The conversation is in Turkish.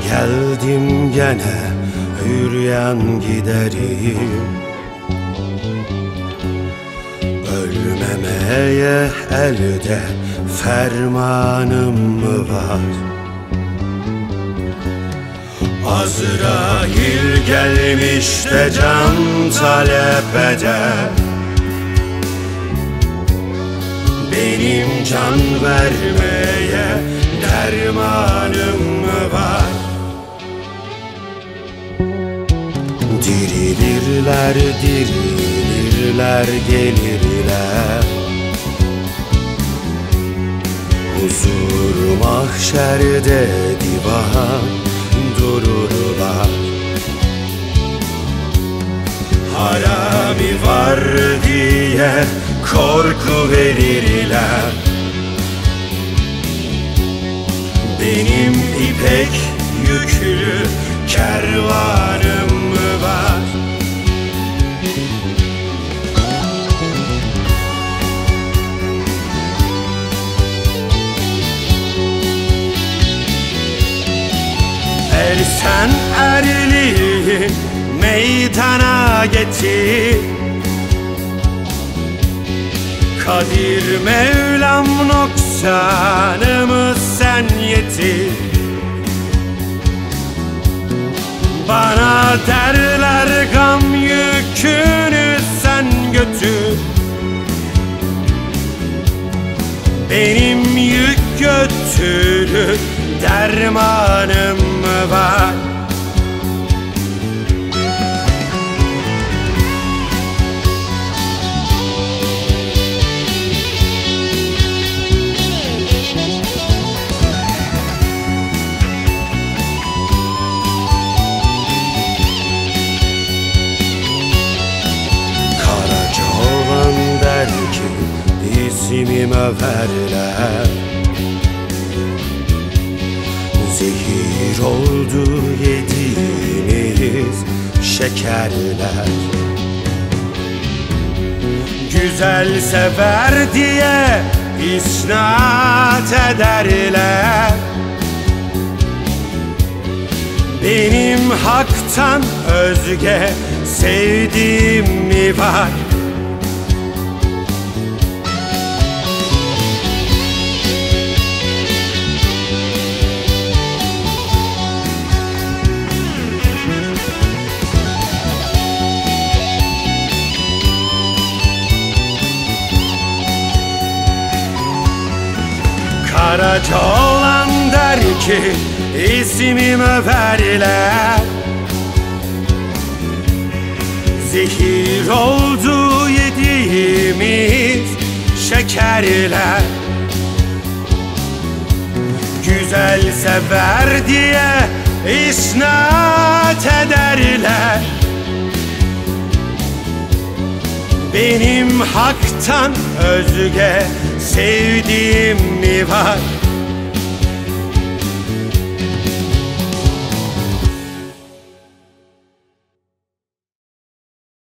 Geldim gene yürüyen giderim, ölmemeye elde fermanım mı var? Azrail gelmiş de can talep eder, benim can vermeye dermanım mı var? Dirilirler, dirilirler, gelirler, huzur mahşerde divan dururlar. Harami var diye korku verirler, benim ipek yüklü kervanım var. Ersen erliği meydana getir, Kadir Mevlam noksanımı sen yetir. Bana derler gam yükünü sen götür, benim yük götürür dermanım var. İsmime verler, zehir oldu yediğimiz şekerler. Güzel sever diye isnat ederler, benim haktan özge sevdiğim mi var? Karaca olan der ki ismime verler, zehir oldu yediğimiz şekerler. Güzel sever diye isnat ederler, benim haktan özge sevdiğim mi var?